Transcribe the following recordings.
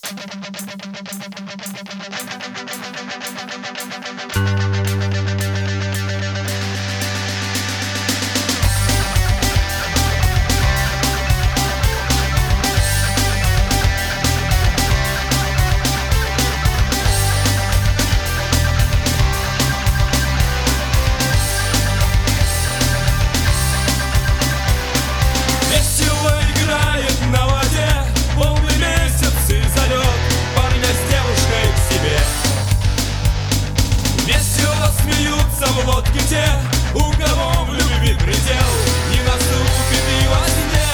В лодке те, у кого в любви предел не наступит и во сне.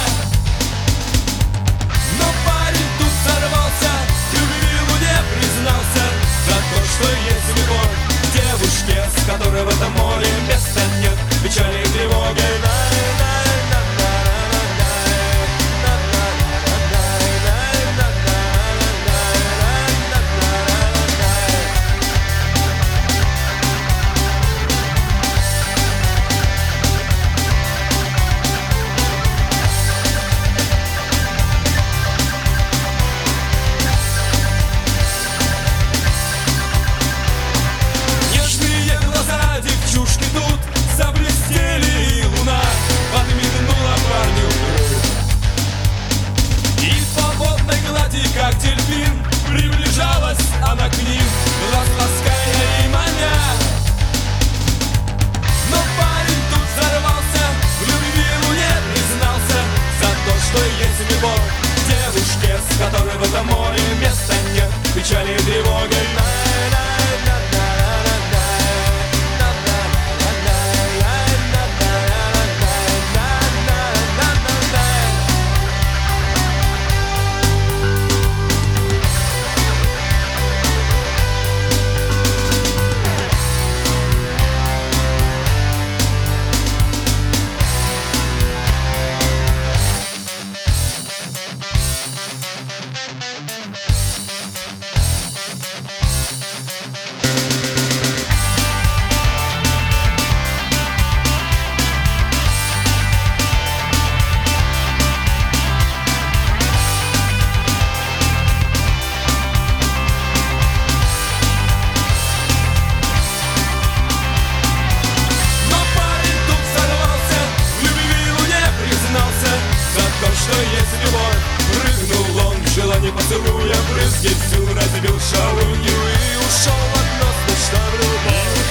Но парень тут сорвался, в любви луне признался за то, что есть любовь к девушке, с которой в этом море места нет, печали и тревоги. Заблестели, и луна подмигнула парню. И по водной глади, как дельфин, приближалась она к ним, глаз лаская и маня. Но парень тут взорвался, в любви луне признался за то, что есть любовь к девушке, с которой в этом море места нет, печали и тревоги. Что есть любовь, прыгнул он в желание поцелуя, брызги всю разбил шалунью и ушел в окно, что в любовь.